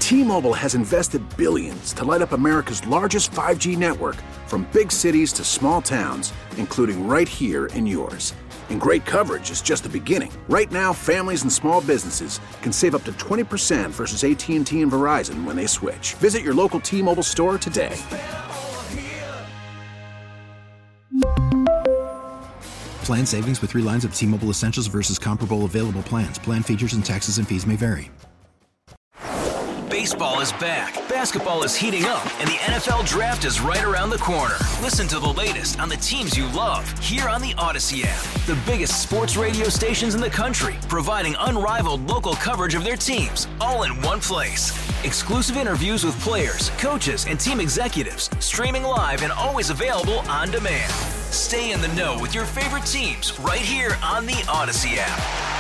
T-Mobile has invested billions to light up America's largest 5G network, from big cities to small towns, including right here in yours. And great coverage is just the beginning. Right now, families and small businesses can save up to 20% versus AT&T and Verizon when they switch. Visit your local T-Mobile store today. Plan savings with 3 lines of T-Mobile Essentials versus comparable available plans. Plan features and taxes and fees may vary. Baseball is back, basketball is heating up, and the NFL Draft is right around the corner. Listen to the latest on the teams you love here on the Odyssey app. The biggest sports radio stations in the country, providing unrivaled local coverage of their teams, all in one place. Exclusive interviews with players, coaches, and team executives, streaming live and always available on demand. Stay in the know with your favorite teams right here on the Odyssey app.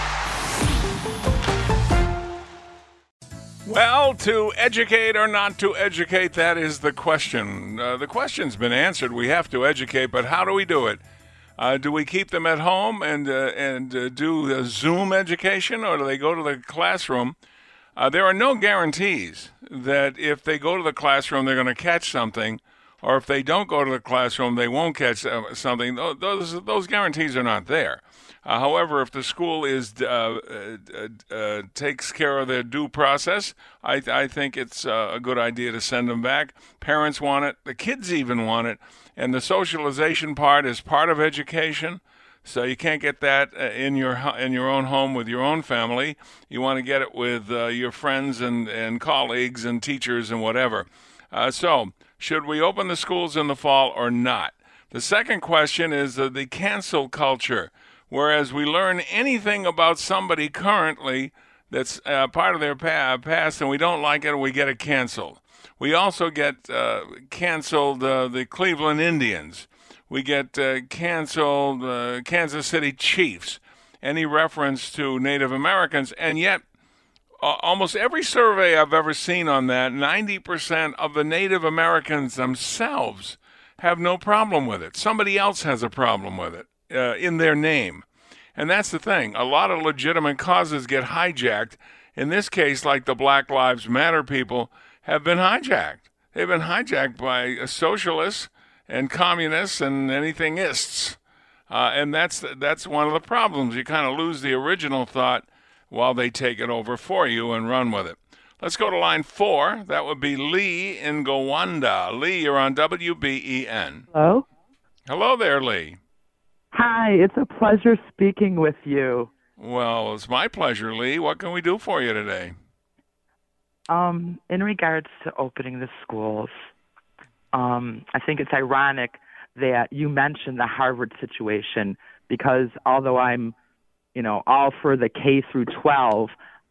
Well, to educate or not to educate, that is the question. The question's been answered. We have to educate, but how do we do it? Do we keep them at home and do a Zoom education, or do they go to the classroom? There are no guarantees that if they go to the classroom, they're going to catch something, or if they don't go to the classroom, they won't catch something. Those guarantees are not there. However, if the school takes care of their due process, I think it's a good idea to send them back. Parents want it. The kids even want it. And the socialization part is part of education. So you can't get that in your own home with your own family. You want to get it with your friends and colleagues and teachers and whatever. So should we open the schools in the fall or not? The second question is the cancel culture. Whereas we learn anything about somebody currently that's part of their past and we don't like it, we get it canceled. We also get canceled the Cleveland Indians. We get canceled Kansas City Chiefs, any reference to Native Americans. And yet, almost every survey I've ever seen on that, 90% of the Native Americans themselves have no problem with it. Somebody else has a problem with it. In their name. And that's the thing. A lot of legitimate causes get hijacked. In this case, like the Black Lives Matter people have been hijacked. They've been hijacked by socialists and communists and anything-ists. And that's one of the problems. You kind of lose the original thought while they take it over for you and run with it. Let's go to line 4. That would be Lee in Gowanda. Lee, you're on WBEN. Hello? Hello there, Lee. Hi, it's a pleasure speaking with you. Well, it's my pleasure, Lee. What can we do for you today? In regards to opening the schools, I think it's ironic that you mentioned the Harvard situation because although I'm, all for the K through 12,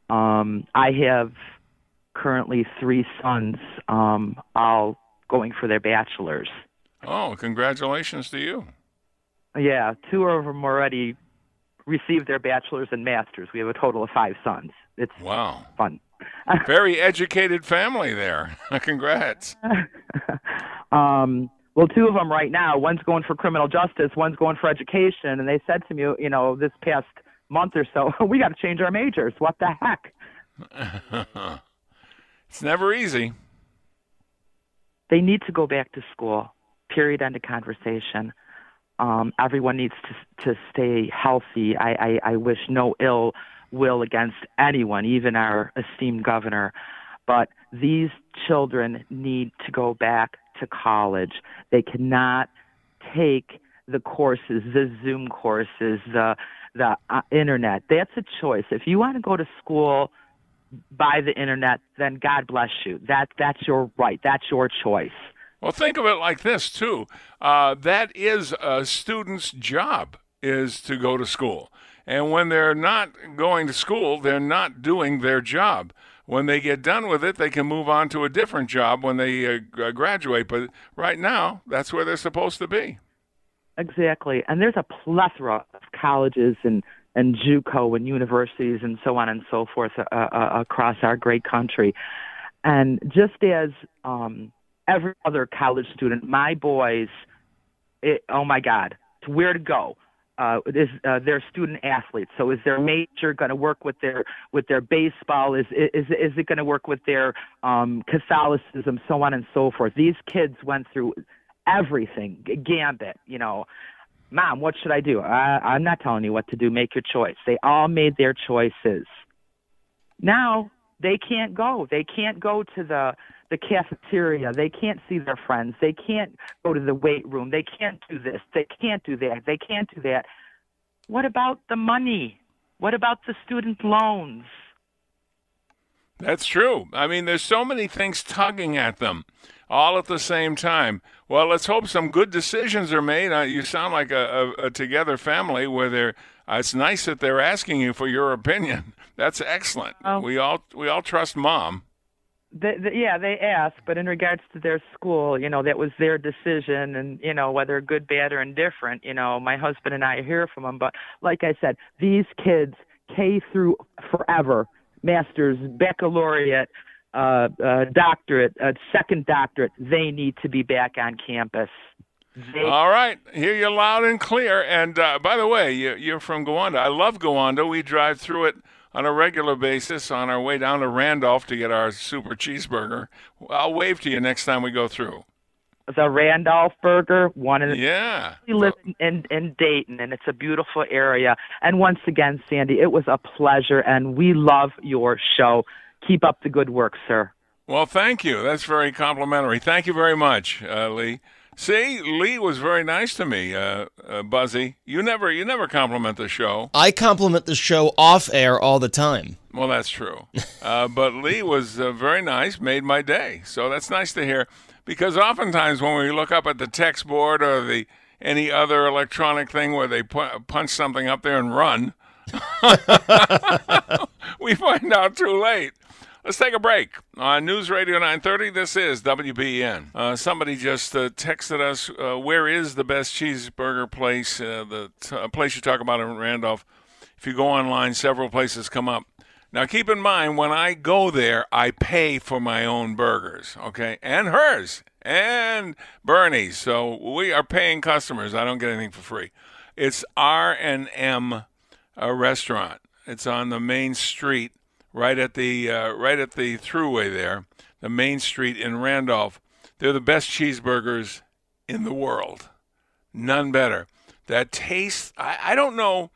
I have currently 3 sons, all going for their bachelor's. Oh, congratulations to you. Yeah, 2 of them already received their bachelor's and master's. We have a total of 5 sons. It's fun. Very educated family there. Congrats. Well, 2 of them right now, one's going for criminal justice, one's going for education, and they said to me, this past month or so, we got to change our majors. What the heck? It's never easy. They need to go back to school, period, end of conversation. Everyone needs to stay healthy. I wish no ill will against anyone, even our esteemed governor. But these children need to go back to college. They cannot take the courses, the Zoom courses, the internet. That's a choice. If you want to go to school by the internet, then God bless you. That's your right. That's your choice. Well, think of it like this, too. That is a student's job, is to go to school. And when they're not going to school, they're not doing their job. When they get done with it, they can move on to a different job when they graduate. But right now, that's where they're supposed to be. Exactly. And there's a plethora of colleges and JUCO and universities and so on and so forth across our great country. And just as every other college student, my boys, oh my God, where to go. their student athletes. So is their major going to work with their baseball? Is it going to work with their Catholicism, so on and so forth? These kids went through everything, gambit, Mom, what should I do? I'm not telling you what to do. Make your choice. They all made their choices. Now they can't go. They can't go to the cafeteria. They can't see their friends. They can't go to the weight room. They can't do this. They can't do that. They can't do that. What about the money? What about the student loans? That's true. I mean, there's so many things tugging at them all at the same time. Well, let's hope some good decisions are made. You sound like a together family where it's nice that they're asking you for your opinion. That's excellent. We all trust Mom. They asked, but in regards to their school, that was their decision, and whether good, bad, or indifferent, my husband and I hear from them. But like I said, these kids, K through forever, master's, baccalaureate, doctorate, second doctorate, they need to be back on campus. All right, hear you loud and clear. And by the way, you're from Gowanda. I love Gowanda. We drive through it on a regular basis on our way down to Randolph to get our super cheeseburger. I'll wave to you next time we go through. The Randolph Burger, one of the we live in Dayton, and it's a beautiful area. And once again, Sandy, it was a pleasure, and we love your show. Keep up the good work, sir. Well, thank you. That's very complimentary. Thank you very much, Lee. See, Lee was very nice to me, Buzzy. You never compliment the show. I compliment the show off air all the time. Well, that's true. But Lee was very nice, made my day. So that's nice to hear. Because oftentimes when we look up at the text board or any other electronic thing where they punch something up there and run, we find out too late. Let's take a break. On News Radio 930, this is WBEN. Somebody just texted us, where is the best cheeseburger place, the place you talk about in Randolph? If you go online, several places come up. Now, keep in mind, when I go there, I pay for my own burgers, okay? And hers, and Bernie's. So we are paying customers. I don't get anything for free. It's R&M restaurant. It's on the main street. Right at the thruway there, the main street in Randolph. They're the best cheeseburgers in the world. None better. That taste, I don't know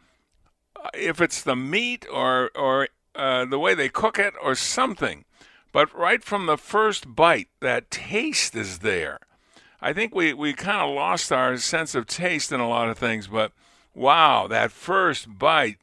if it's the meat or the way they cook it or something, but right from the first bite, that taste is there. I think we kind of lost our sense of taste in a lot of things, but wow, that first bite,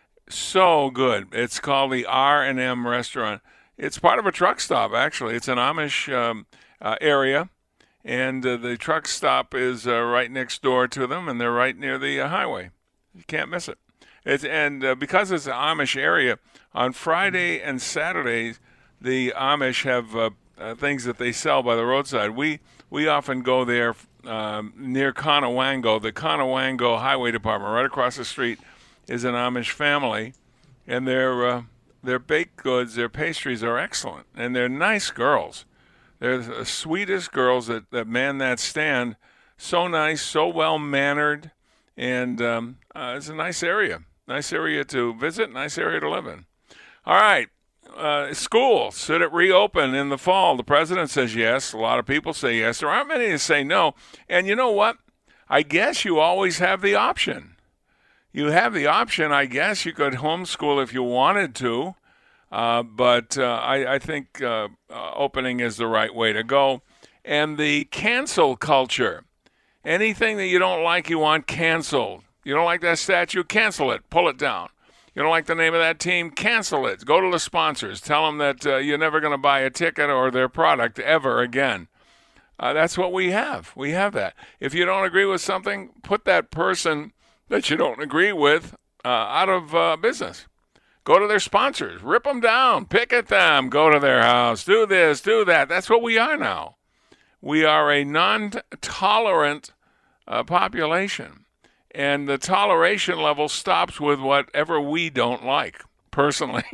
so good. It's called the R&M restaurant. It's part of a truck stop, actually. It's an Amish area, and the truck stop is right next door to them, and they're right near the highway. You can't miss it. Because it's an Amish area, on Friday and Saturdays, the Amish have things that they sell by the roadside. We often go there near Conewango, the Conewango Highway Department, right across the street is an Amish family, and their baked goods, their pastries are excellent, and they're nice girls. They're the sweetest girls that man that stand. So nice, so well-mannered, and it's a nice area. Nice area to visit, nice area to live in. All right, school, should it reopen in the fall? The president says yes. A lot of people say yes. There aren't many that say no. And you know what? I guess you always have the option. You have the option, I guess. You could homeschool if you wanted to, but I think opening is the right way to go. And the cancel culture. Anything that you don't like, you want canceled. You don't like that statue, cancel it. Pull it down. You don't like the name of that team, cancel it. Go to the sponsors. Tell them that you're never going to buy a ticket or their product ever again. That's what we have. We have that. If you don't agree with something, put that person that you don't agree with out of business. Go to their sponsors. Rip them down. Pick at them. Go to their house. Do this. Do that. That's what we are now. We are a non-tolerant population. And the toleration level stops with whatever we don't like, personally.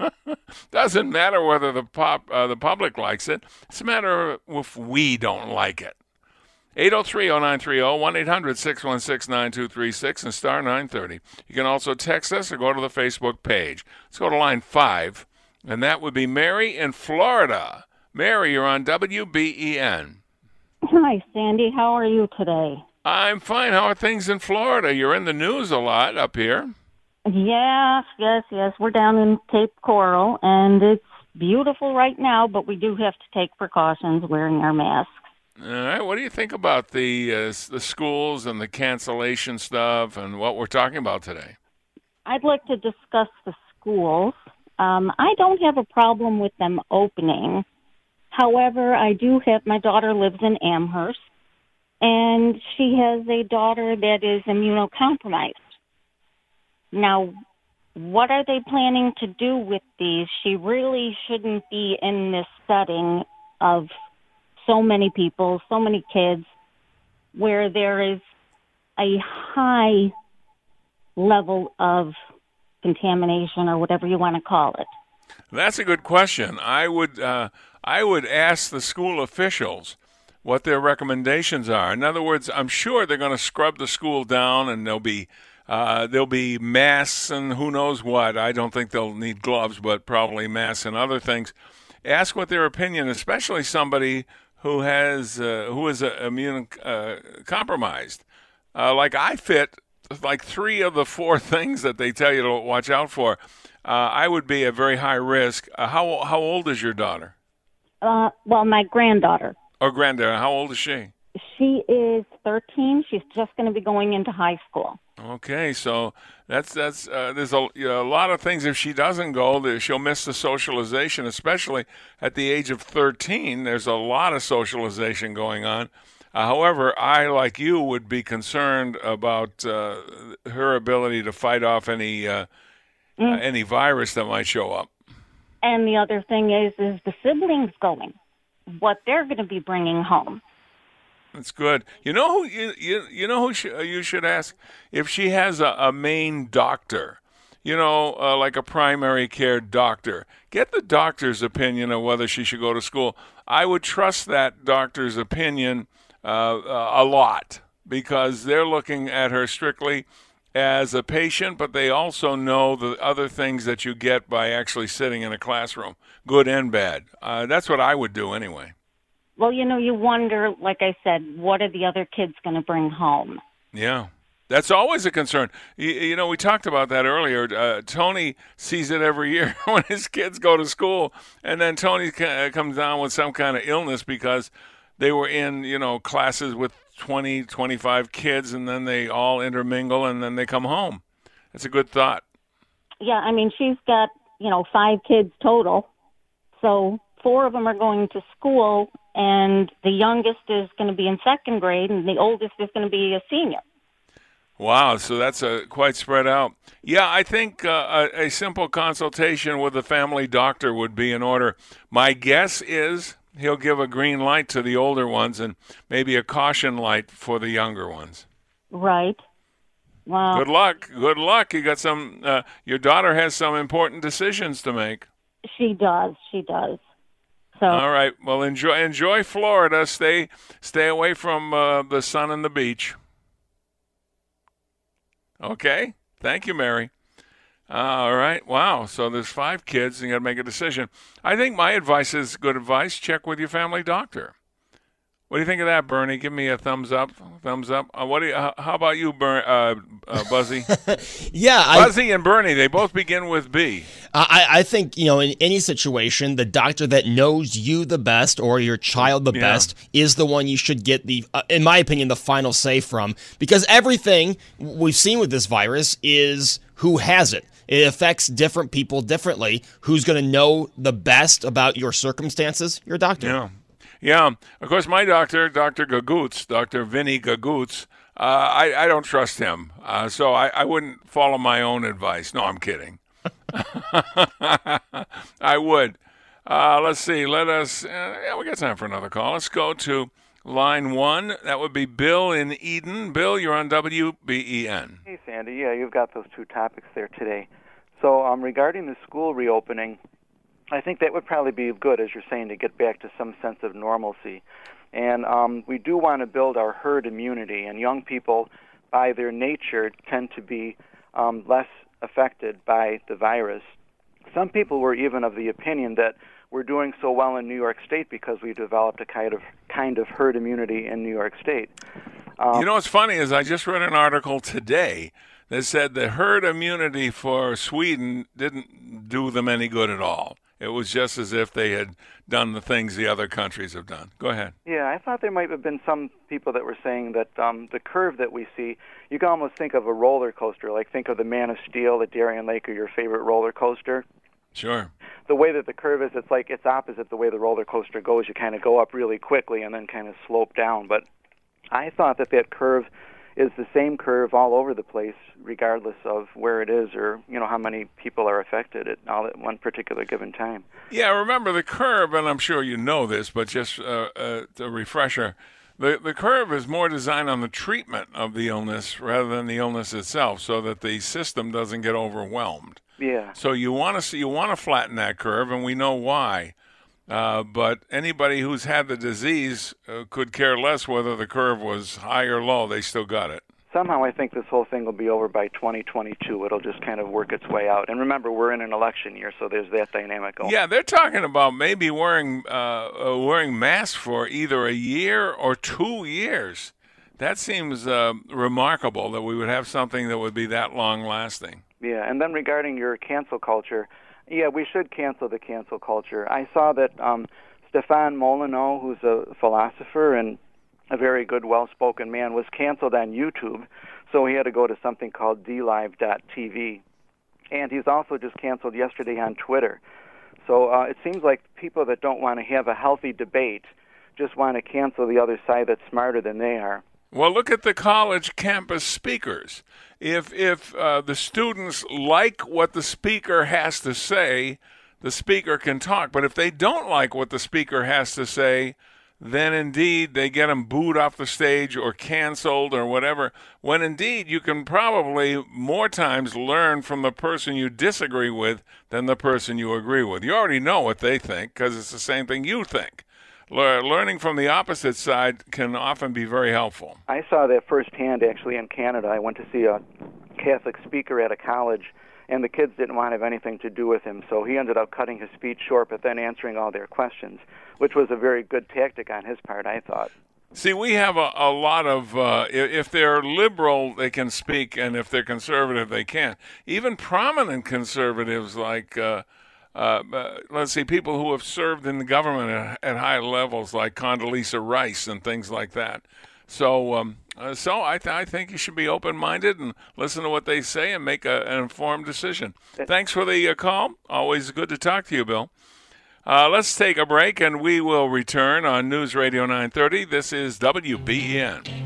Doesn't matter whether the public likes it. It's a matter of if we don't like it. 803-0930, 1-800-616-9236, and star 930. You can also text us or go to the Facebook page. Let's go to line 5, and that would be Mary in Florida. Mary, you're on WBEN. Hi, Sandy. How are you today? I'm fine. How are things in Florida? You're in the news a lot up here. Yes. We're down in Cape Coral, and it's beautiful right now, but we do have to take precautions wearing our masks. All right. What do you think about the schools and the cancellation stuff and what we're talking about today? I'd like to discuss the schools. I don't have a problem with them opening. However, I do have, my daughter lives in Amherst, and she has a daughter that is immunocompromised. Now, what are they planning to do with these? She really shouldn't be in this setting of so many people, so many kids, where there is a high level of contamination or whatever you want to call it. That's a good question. I would ask the school officials what their recommendations are. In other words, I'm sure they're going to scrub the school down, and there'll be masks and who knows what. I don't think they'll need gloves, but probably masks and other things. Ask what their opinion, especially somebody who is immune compromised. Like I fit like 3 of the 4 things that they tell you to watch out for. I would be at very high risk. How old is your daughter? Well, my granddaughter. Oh, granddaughter. How old is she? She is 13. She's just going to be going into high school. Okay, so that's there's a lot of things. If she doesn't go, she'll miss the socialization, especially at the age of 13. There's a lot of socialization going on. However, I, like you, would be concerned about her ability to fight off any virus that might show up. And the other thing is the siblings going, what they're going to be bringing home. That's good. You know who you should ask? If she has a main doctor, like a primary care doctor. Get the doctor's opinion of whether she should go to school. I would trust that doctor's opinion a lot, because they're looking at her strictly as a patient, but they also know the other things that you get by actually sitting in a classroom, good and bad. That's what I would do anyway. Well, you wonder, like I said, what are the other kids going to bring home? Yeah, that's always a concern. We talked about that earlier. Tony sees it every year when his kids go to school, and then Tony comes down with some kind of illness because they were in, classes with 20, 25 kids, and then they all intermingle, and then they come home. That's a good thought. Yeah, I mean, she's got, 5 kids total, so 4 of them are going to school, and the youngest is going to be in 2nd grade, and the oldest is going to be a senior. Wow, so that's quite spread out. Yeah, I think a simple consultation with a family doctor would be in order. My guess is he'll give a green light to the older ones and maybe a caution light for the younger ones. Right. Wow. Good luck. Good luck. You got some. Your daughter has some important decisions to make. She does. So. All right. Well, enjoy Florida. Stay away from the sun and the beach. Okay. Thank you, Mary. All right. Wow. So there's 5 kids, and you got to make a decision. I think my advice is good advice. Check with your family doctor. What do you think of that, Bernie? Give me a thumbs up. Thumbs up. How about you, Buzzy? Yeah, Buzzy and Bernie. They both begin with B. I think in any situation, the doctor that knows you the best or your child the best is the one you should get in my opinion, the final say from, because everything we've seen with this virus is who has it. It affects different people differently. Who's going to know the best about your circumstances? Your doctor. Yeah. Yeah, of course, my doctor, Dr. Gagoots, Dr. Vinny Gagoots, I don't trust him, so I wouldn't follow my own advice. No, I'm kidding. I would. Let's see. We got time for another call. Let's go to line 1. That would be Bill in Eden. Bill, you're on WBEN. Hey, Sandy. Yeah, you've got those 2 topics there today. So regarding the school reopening, I think that would probably be good, as you're saying, to get back to some sense of normalcy. And we do want to build our herd immunity, and young people, by their nature, tend to be less affected by the virus. Some people were even of the opinion that we're doing so well in New York State because we developed a kind of herd immunity in New York State. You know what's funny is I just read an article today that said the herd immunity for Sweden didn't do them any good at all. It was just as if they had done the things the other countries have done. Go ahead. Yeah, I thought there might have been some people that were saying that the curve that we see, you can almost think of a roller coaster, like think of the Man of Steel, the Darien Lake, or your favorite roller coaster. Sure. The way that the curve is, it's opposite the way the roller coaster goes. You kind of go up really quickly and then kind of slope down. But I thought that curve is the same curve all over the place, regardless of where it is or how many people are affected at one particular given time. Yeah, remember the curve, and I'm sure you know this, but just a refresher. The curve is more designed on the treatment of the illness rather than the illness itself, so that the system doesn't get overwhelmed. Yeah. So you want to flatten that curve, and we know why. But anybody who's had the disease could care less whether the curve was high or low. They still got it. Somehow I think this whole thing will be over by 2022. It'll just kind of work its way out. And remember, we're in an election year, so there's that dynamic going. Yeah, they're talking about maybe wearing masks for either a year or 2 years. That seems remarkable that we would have something that would be that long-lasting. Yeah, and then regarding your cancel culture, yeah, we should cancel the cancel culture. I saw that Stefan Molyneux, who's a philosopher and a very good, well-spoken man, was canceled on YouTube, so he had to go to something called DLive.tv. And he's also just canceled yesterday on Twitter. So it seems like people that don't want to have a healthy debate just want to cancel the other side that's smarter than they are. Well, look at the college campus speakers. If the students like what the speaker has to say, the speaker can talk. But if they don't like what the speaker has to say, then indeed they get them booed off the stage or canceled or whatever, when indeed you can probably more times learn from the person you disagree with than the person you agree with. You already know what they think because it's the same thing you think. Learning from the opposite side can often be very helpful. I saw that firsthand, actually, in Canada. I went to see a Catholic speaker at a college, and the kids didn't want to have anything to do with him, so he ended up cutting his speech short, but then answering all their questions, which was a very good tactic on his part, I thought. See, we have a lot of, if they're liberal, they can speak, and if they're conservative, they can't. Even prominent conservatives like... let's see, people who have served in the government at high levels, like Condoleezza Rice and things like that. So I think you should be open-minded and listen to what they say and make an informed decision. Thanks for the call. Always good to talk to you, Bill. Let's take a break, and we will return on News Radio 930. This is WBEN.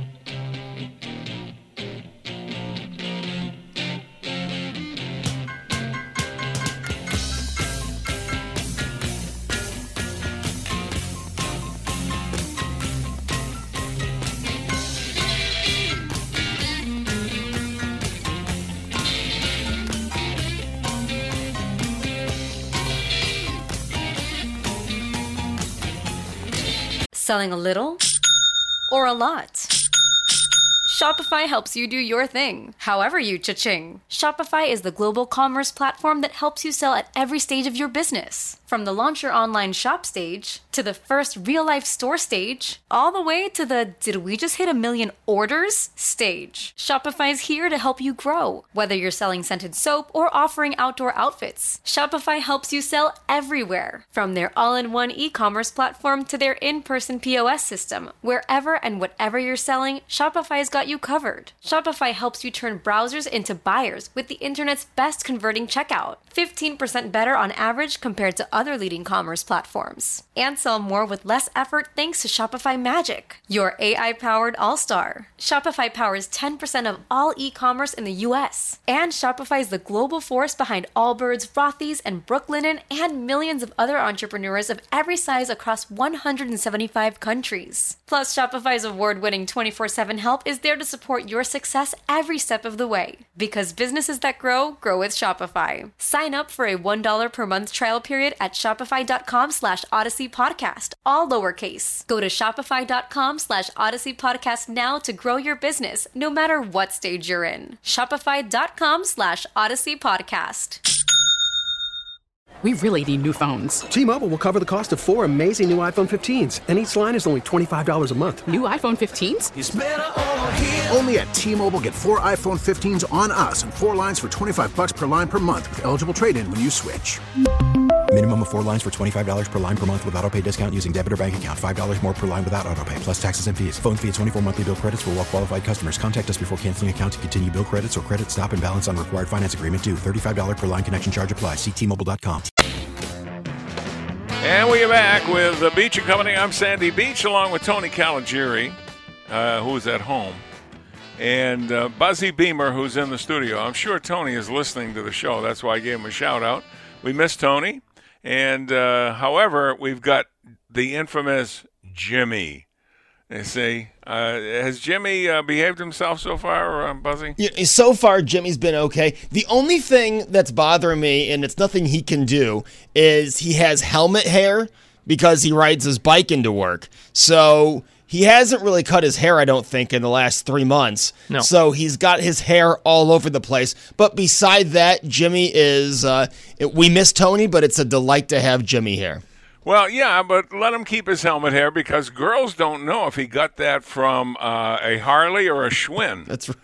Selling a little or a lot? Shopify helps you do your thing, however you cha-ching. Shopify is the global commerce platform that helps you sell at every stage of your business. From the launch your online shop stage, to the first real-life store stage, all the way to the did we just hit 1 million orders stage. Shopify's here to help you grow. Whether you're selling scented soap or offering outdoor outfits, Shopify helps you sell everywhere. From their all-in-one e-commerce platform to their in-person POS system, wherever and whatever you're selling, Shopify's got you covered. Shopify helps you turn browsers into buyers with the internet's best converting checkout. 15% better on average compared to other leading commerce platforms. And sell more with less effort thanks to Shopify Magic, your AI-powered all-star. Shopify powers 10% of all e-commerce in the U.S. And Shopify is the global force behind Allbirds, Rothy's, and Brooklinen, and millions of other entrepreneurs of every size across 175 countries. Plus, Shopify's award-winning 24/7 help is there to support your success every step of the way. Because businesses that grow, grow with Shopify. Sign up for a $1 per month trial period at shopify.com/Odyssey Podcast, all lowercase. Go to shopify.com/Odyssey Podcast now to grow your business, no matter what stage you're in. Shopify.com/Odyssey Podcast. We really need new phones. T-Mobile will cover the cost of 4 amazing new iPhone 15s, and each line is only $25 a month. New iPhone 15s? It's better over here. Only at T-Mobile, get 4 iPhone 15s on us and 4 lines for $25 per line per month with eligible trade-in when you switch. Minimum of 4 lines for $25 per line per month with autopay discount using debit or bank account. $5 more per line without autopay, plus taxes and fees. Phone fee at 24 monthly bill credits for well-qualified customers. Contact us before canceling account to continue bill credits or credit stop and balance on required finance agreement due. $35 per line connection charge applies. See T-Mobile.com. And we are back with the Beach and Company. I'm Sandy Beach, along with Tony Caligiuri, who's at home, and Buzzy Beamer, who's in the studio. I'm sure Tony is listening to the show. That's why I gave him a shout-out. We miss Tony. And, however, we've got the infamous Jimmy. They say, has Jimmy behaved himself so far, Buzzy? Yeah, so far, Jimmy's been okay. The only thing that's bothering me, and it's nothing he can do, is he has helmet hair because he rides his bike into work. So he hasn't really cut his hair, I don't think, in the last 3 months. No. So he's got his hair all over the place. But beside that, Jimmy is, we miss Tony, but it's a delight to have Jimmy here. Well, yeah, but let him keep his helmet hair because girls don't know if he got that from a Harley or a Schwinn. That's right.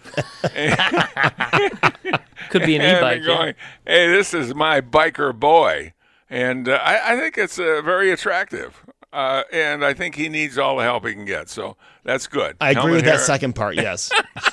Could be an e-bike. Going, hey, this is my biker boy. And I think it's very attractive. And I think he needs all the help he can get. So that's good. I agree with that second part, yes.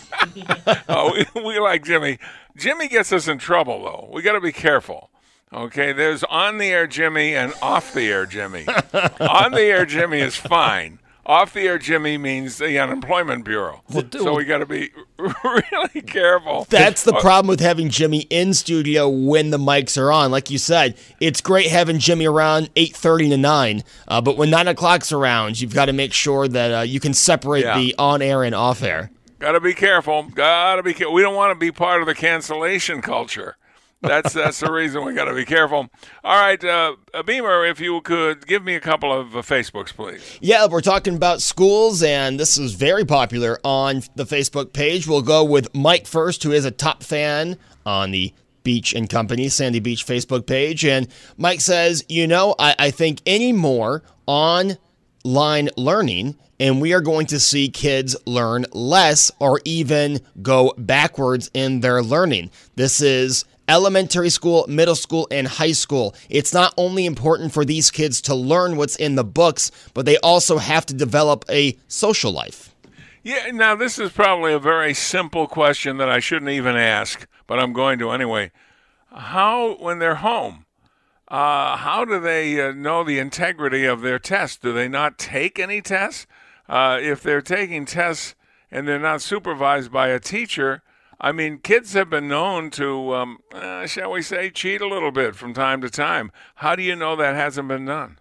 We like Jimmy. Jimmy gets us in trouble, though. We got to be careful. Okay, there's on-the-air Jimmy and off-the-air Jimmy. On-the-air Jimmy is fine. Off-the-air Jimmy means the Unemployment Bureau. So we got to be really careful. That's the problem with having Jimmy in studio when the mics are on. Like you said, it's great having Jimmy around 8:30 to 9, but when 9 o'clock's around, you've got to make sure that you can separate the on-air and off-air. Got to be careful. Got to be careful. We don't want to be part of the cancellation culture. That's the reason we got to be careful. All right, Beamer, if you could give me a couple of Facebooks, please. Yeah, we're talking about schools, and this is very popular on the Facebook page. We'll go with Mike first, who is a top fan on the Beach and Company Sandy Beach Facebook page. And Mike says, I think any more online learning, and we are going to see kids learn less or even go backwards in their learning. This is elementary school, middle school, and high school. It's not only important for these kids to learn what's in the books, but they also have to develop a social life. Yeah, now this is probably a very simple question that I shouldn't even ask, but I'm going to anyway. How, when they're home, how do they know the integrity of their tests? Do they not take any tests? If they're taking tests and they're not supervised by a teacher, I mean, kids have been known to, shall we say, cheat a little bit from time to time. How do you know that hasn't been done?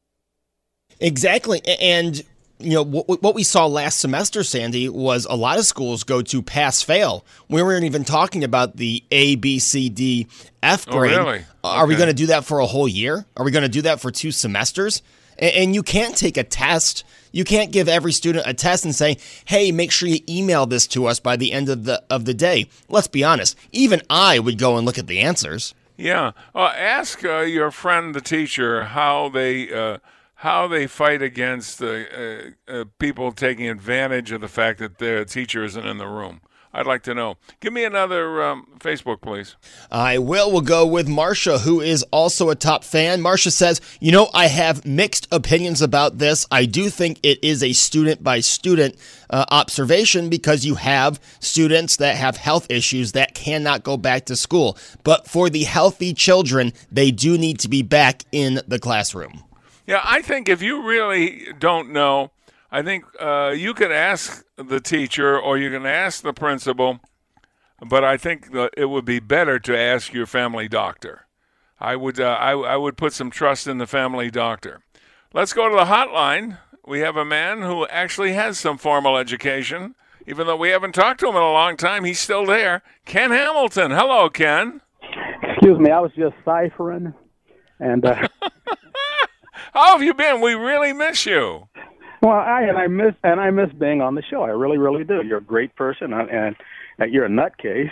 Exactly. And, what we saw last semester, Sandy, was a lot of schools go to pass-fail. We weren't even talking about the A, B, C, D, F grade. Oh, really? Are we going to do that for a whole year? Are we going to do that for 2 semesters? And you can't take a test. You can't give every student a test and say, hey, make sure you email this to us by the end of the day. Let's be honest. Even I would go and look at the answers. Yeah. Ask your friend, the teacher, how they fight against people taking advantage of the fact that their teacher isn't in the room. I'd like to know. Give me another Facebook, please. I will. We'll go with Marcia, who is also a top fan. Marcia says, I have mixed opinions about this. I do think it is a student-by-student observation because you have students that have health issues that cannot go back to school. But for the healthy children, they do need to be back in the classroom. Yeah, I think if you really don't know, I think you could ask the teacher or you can ask the principal, but I think it would be better to ask your family doctor. I would put some trust in the family doctor. Let's go to the hotline. We have a man who actually has some formal education. even though we haven't talked to him in a long time, he's still there. Ken Hamilton. Hello, Ken. Excuse me, I was just ciphering. And how have you been? We really miss you. Well, I miss being on the show. I really, really do. You're a great person, and you're a nutcase.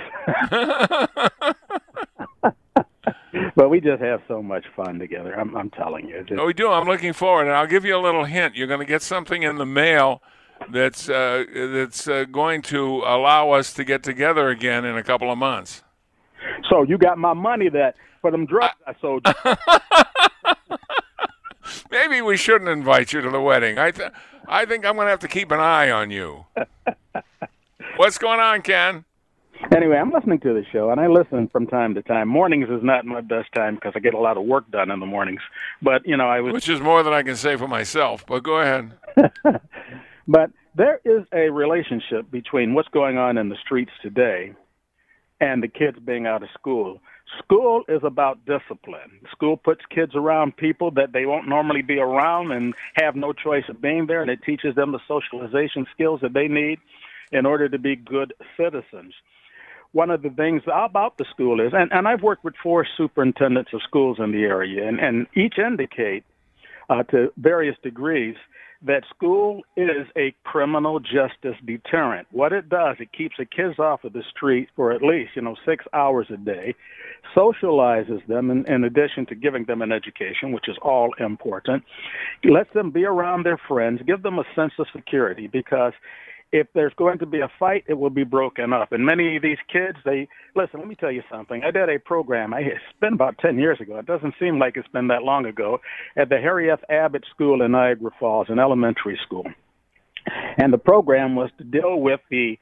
But we just have so much fun together. I'm telling you. Oh, we do. I'm looking forward, and I'll give you a little hint. You're going to get something in the mail that's going to allow us to get together again in a couple of months. So you got my money for them drugs I sold you. Maybe we shouldn't invite you to the wedding. I think I'm going to have to keep an eye on you. What's going on, Ken? Anyway, I'm listening to the show, and I listen from time to time. Mornings is not my best time because I get a lot of work done in the mornings. But, Which is more than I can say for myself, but go ahead. But there is a relationship between what's going on in the streets today and the kids being out of school. School is about discipline. School puts kids around people that they won't normally be around and have no choice of being there, and it teaches them the socialization skills that they need in order to be good citizens. One of the things about the school is, and I've worked with 4 superintendents of schools in the area, and each indicate to various degrees that school is a criminal justice deterrent. What it does, it keeps the kids off of the street for at least, 6 hours a day, socializes them in addition to giving them an education, which is all important, lets them be around their friends, give them a sense of security, because if there's going to be a fight, it will be broken up. And many of these kids, listen, let me tell you something. I did a program, it's been about 10 years ago. It doesn't seem like it's been that long ago, at the Harry F. Abbott School in Niagara Falls, an elementary school. And the program was to deal with the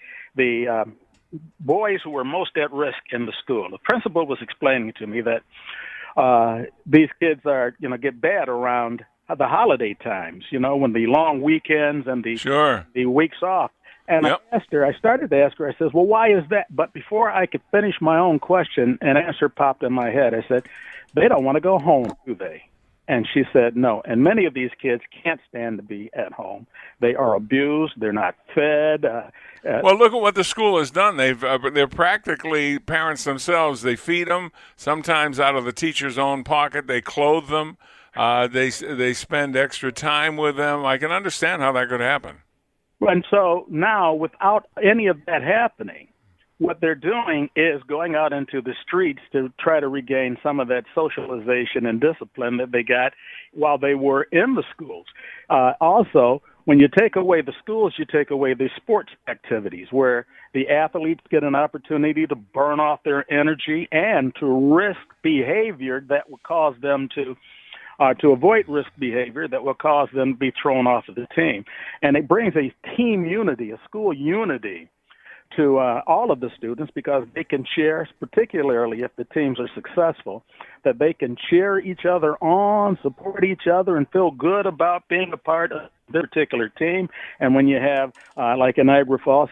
boys who were most at risk in the school. The principal was explaining to me that these kids are, get bad around the holiday times, when the long weekends and the weeks off. And I started to ask her, I says, well, why is that? But before I could finish my own question, an answer popped in my head. I said, they don't want to go home, do they? And she said, no. And many of these kids can't stand to be at home. They are abused. They're not fed. Well, look at what the school has done. They're practically parents themselves. They feed them, sometimes out of the teacher's own pocket. They clothe them. They spend extra time with them. I can understand how that could happen. And so now, without any of that happening, what they're doing is going out into the streets to try to regain some of that socialization and discipline that they got while they were in the schools. Also, when you take away the schools, you take away the sports activities where the athletes get an opportunity to burn off their energy and to risk behavior that will cause them to avoid risk behavior that will cause them to be thrown off of the team. And it brings a team unity, a school unity to all of the students because they can cheer, particularly if the teams are successful, that they can cheer each other on, support each other, and feel good about being a part of their particular team. And when you have, like in Niagara Falls,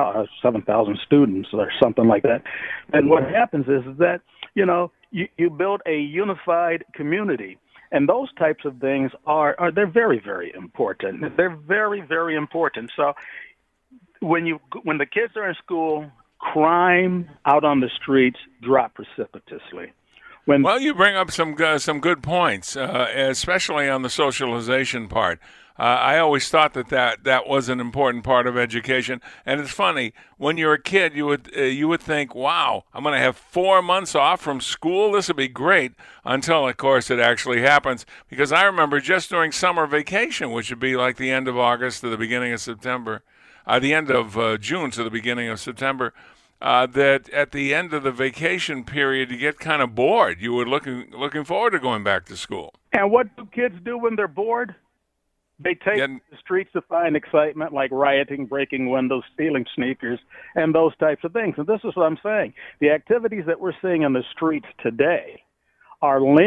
7,000 students or something like that, then what happens is that, you build a unified community. And those types of things they're very, very important. They're very, very important. So when the kids are in school, crime out on the streets drop precipitously. Well, you bring up some good points, especially on the socialization part. I always thought that was an important part of education. And it's funny, when you're a kid, you would think, wow, I'm going to have 4 months off from school. This would be great, until, of course, it actually happens. Because I remember just during summer vacation, which would be like the end of August to the beginning of September, the end of June to the beginning of September, that at the end of the vacation period, you get kind of bored. You were looking forward to going back to school. And what do kids do when they're bored? They take the streets to find excitement, like rioting, breaking windows, stealing sneakers, and those types of things. And this is what I'm saying. The activities that we're seeing in the streets today are linked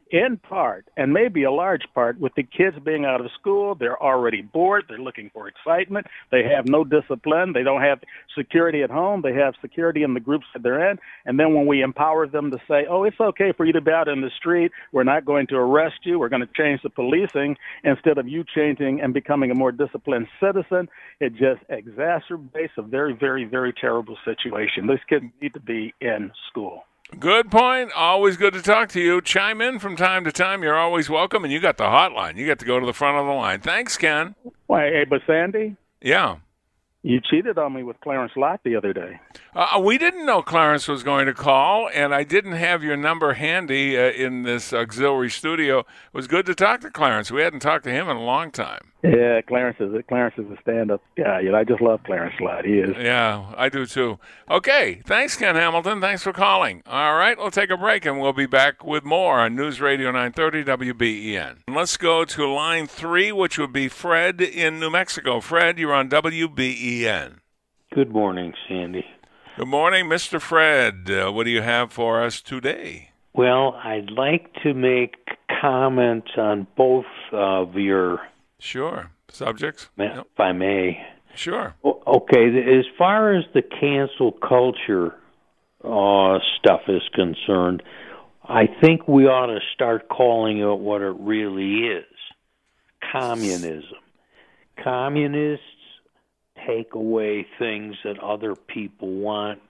in part, and maybe a large part, with the kids being out of school. They're already bored. They're looking for excitement. They have no discipline. They don't have security at home. They have security in the groups that they're in. And then when we empower them to say, oh, it's okay for you to be out in the street, we're not going to arrest you, we're going to change the policing, instead of you changing and becoming a more disciplined citizen, it just exacerbates a very, very, very terrible situation. These kids need to be in school. Good point. Always good to talk to you. Chime in from time to time. You're always welcome, and you got the hotline. You get to go to the front of the line. Thanks, Ken. Why, hey, but Sandy? Yeah. You cheated on me with Clarence Lott the other day. We didn't know Clarence was going to call, and I didn't have your number handy in this auxiliary studio. It was good to talk to Clarence. We hadn't talked to him in a long time. Yeah, Clarence is a stand-up guy. I just love Clarence Lott. He is. Yeah, I do too. Okay, thanks, Ken Hamilton. Thanks for calling. All right, we'll take a break, and we'll be back with more on News Radio 930 WBEN. Let's go to line 3, which would be Fred in New Mexico. Fred, you're on WBEN. Good morning, Sandy. Good morning, Mr. Fred. What do you have for us today? Well, I'd like to make comments on both of your subjects, if I may. Sure. Okay, as far as the cancel culture stuff is concerned, I think we ought to start calling it what it really is: communism. Communists take away things that other people want.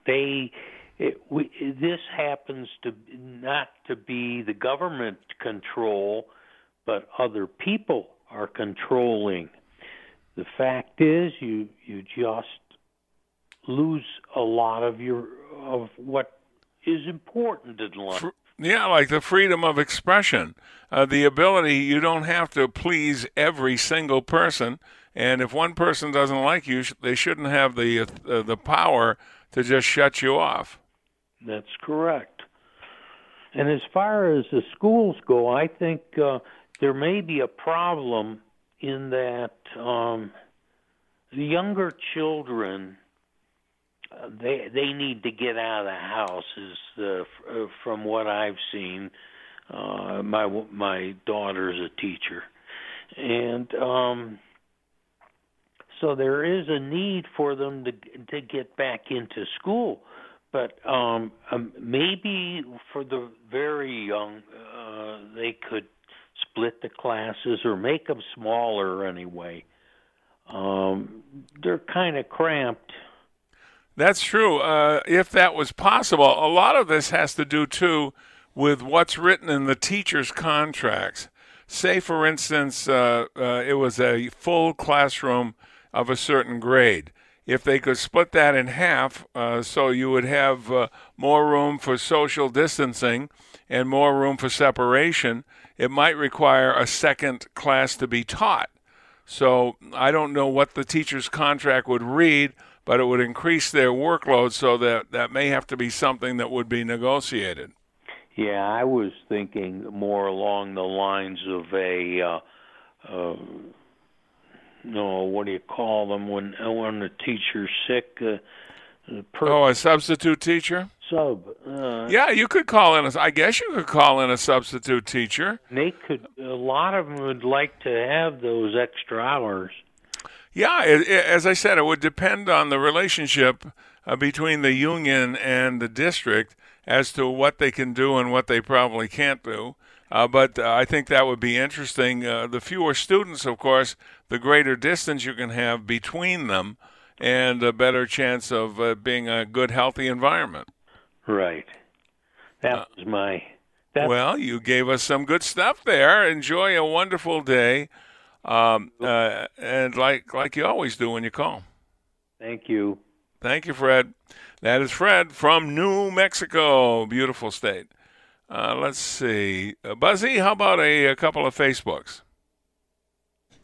This happens to not to be the government control, but other people are controlling. The fact is, you just lose a lot of what is important in life. Yeah, like the freedom of expression, the ability. You don't have to please every single person. And if one person doesn't like you, they shouldn't have the power to just shut you off. That's correct. And as far as the schools go, I think there may be a problem in that the younger children, they need to get out of the house. From what I've seen, my daughter's a teacher, and so there is a need for them to get back into school. But maybe for the very young, they could split the classes or make them smaller anyway. They're kind of cramped. That's true. If that was possible, a lot of this has to do, too, with what's written in the teachers' contracts. Say, for instance, it was a full classroom of a certain grade. If they could split that in half, so you would have more room for social distancing and more room for separation, it might require a second class to be taught. So I don't know what the teacher's contract would read, but it would increase their workload, so that may have to be something that would be negotiated. Yeah, I was thinking more along the lines of a what do you call them when the teacher's sick? A substitute teacher? Yeah, you could call in. I guess you could call in a substitute teacher. They could. A lot of them would like to have those extra hours. Yeah, as I said, it would depend on the relationship between the union and the district as to what they can do and what they probably can't do. But I think that would be interesting. The fewer students, of course, the greater distance you can have between them and a better chance of being a good, healthy environment. Right. That was my... Well, you gave us some good stuff there. Enjoy a wonderful day. And like you always do when you call. Thank you. Thank you, Fred. That is Fred from New Mexico. Beautiful state. Let's see. Buzzy, how about a couple of Facebooks?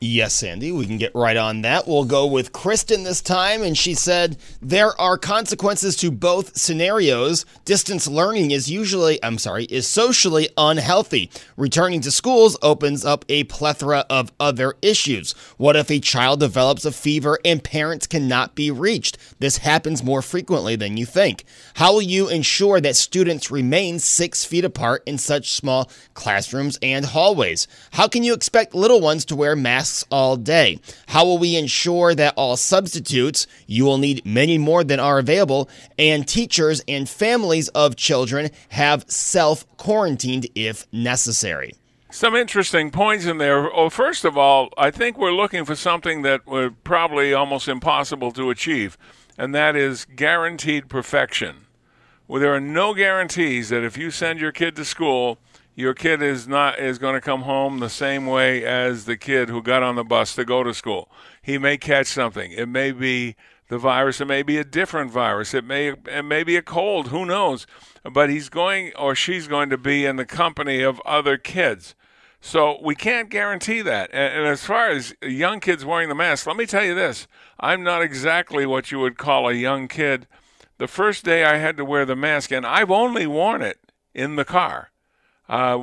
Yes, Sandy, we can get right on that. We'll go with Kristen this time, and she said, there are consequences to both scenarios. Distance learning is socially unhealthy. Returning to schools opens up a plethora of other issues. What if a child develops a fever and parents cannot be reached? This happens more frequently than you think. How will you ensure that students remain 6 feet apart in such small classrooms and hallways? How can you expect little ones to wear masks all day? How will we ensure that all substitutes, you will need many more than are available, and teachers and families of children have self-quarantined if necessary? Some interesting points in there. Oh, first of all, I think we're looking for something that was probably almost impossible to achieve, and that is guaranteed perfection. Well, there are no guarantees that if you send your kid to school, your kid is going to come home the same way as the kid who got on the bus to go to school. He may catch something. It may be the virus. It may be a different virus. It may be a cold. Who knows? But he's going or she's going to be in the company of other kids. So we can't guarantee that. And as far as young kids wearing the mask, let me tell you this. I'm not exactly what you would call a young kid. The first day I had to wear the mask, and I've only worn it in the car. I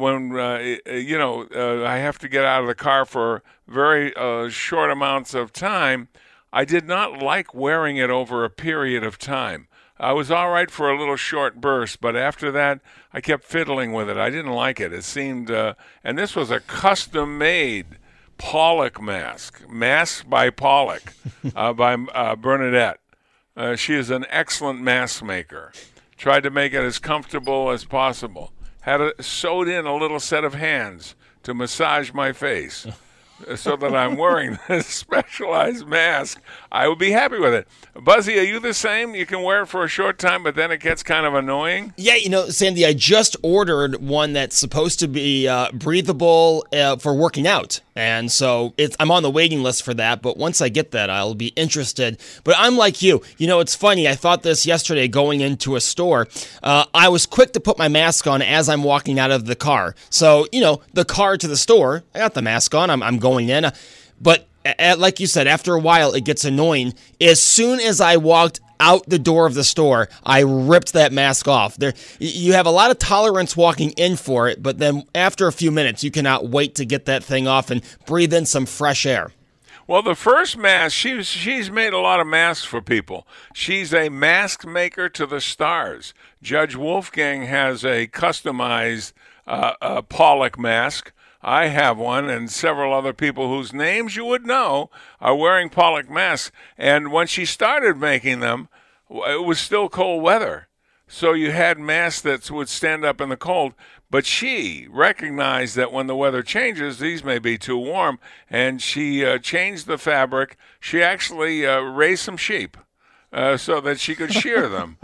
have to get out of the car for very short amounts of time. I did not like wearing it over a period of time. I was all right for a little short burst, but after that, I kept fiddling with it. I didn't like it. It seemed, and this was a custom-made Pollock mask by Pollock, by Bernadette. She is an excellent mask maker. Tried to make it as comfortable as possible. Had sewed in a little set of hands to massage my face so that I'm wearing this specialized mask. I would be happy with it. Buzzy, are you the same? You can wear it for a short time, but then it gets kind of annoying? Yeah, Sandy, I just ordered one that's supposed to be breathable for working out. And so I'm on the waiting list for that, but once I get that, I'll be interested. But I'm like you. It's funny. I thought this yesterday going into a store. I was quick to put my mask on as I'm walking out of the car. So, the car to the store, I got the mask on. I'm going in. But like you said, after a while, it gets annoying. As soon as I walked out the door of the store, I ripped that mask off. You have a lot of tolerance walking in for it, but then after a few minutes, you cannot wait to get that thing off and breathe in some fresh air. Well, the first mask, she's made a lot of masks for people. She's a mask maker to the stars. Judge Wolfgang has a customized Pollock mask. I have one, and several other people whose names you would know are wearing Pollock masks. And when she started making them, it was still cold weather. So you had masks that would stand up in the cold. But she recognized that when the weather changes, these may be too warm, and she changed the fabric. She actually raised some sheep so that she could shear them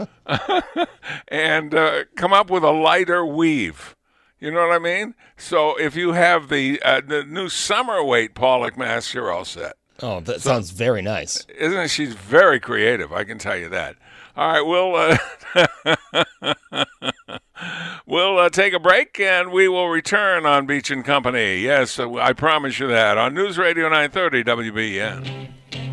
and come up with a lighter weave. You know what I mean? So if you have the new summer weight Pollock mask, you're all set. Oh, that sounds very nice. Isn't it? She's very creative, I can tell you that. All right, we'll take a break, and we will return on Beach and Company. Yes, I promise you that. On News Radio 930 WBEN.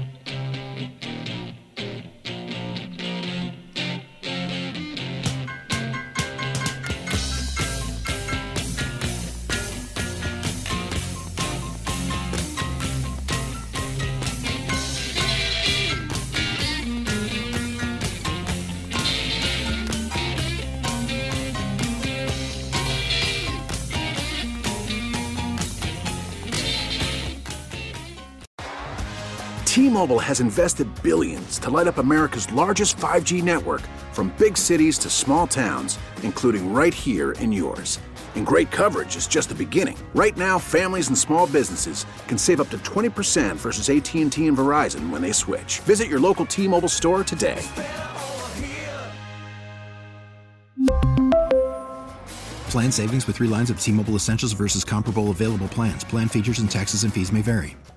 T-Mobile has invested billions to light up America's largest 5G network, from big cities to small towns, including right here in yours. And great coverage is just the beginning. Right now, families and small businesses can save up to 20% versus AT&T and Verizon when they switch. Visit your local T-Mobile store today. Plan savings with 3 lines of T-Mobile Essentials versus comparable available plans. Plan features and taxes and fees may vary.